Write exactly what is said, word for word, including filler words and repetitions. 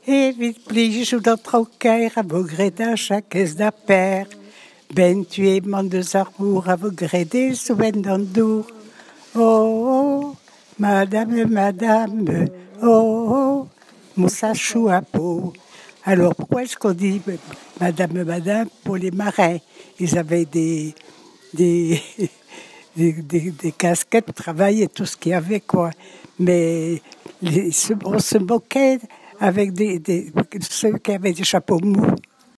Et vite plige ou dans troquer à vos gré d'un chaque caisse d'affaires. Ben tu es mon deux amours à vos gré des souvenirs d'endour. Oh, oh, madame, madame, oh, oh, moussa chou à peau. Alors pourquoi est-ce qu'on dit madame, madame pour les marins? Ils avaient des, des, des, des, des casquettes de travail et tout ce qu'il y avait, quoi. Mais les, on se moquait avec des, des, ceux qui avaient des chapeaux mous.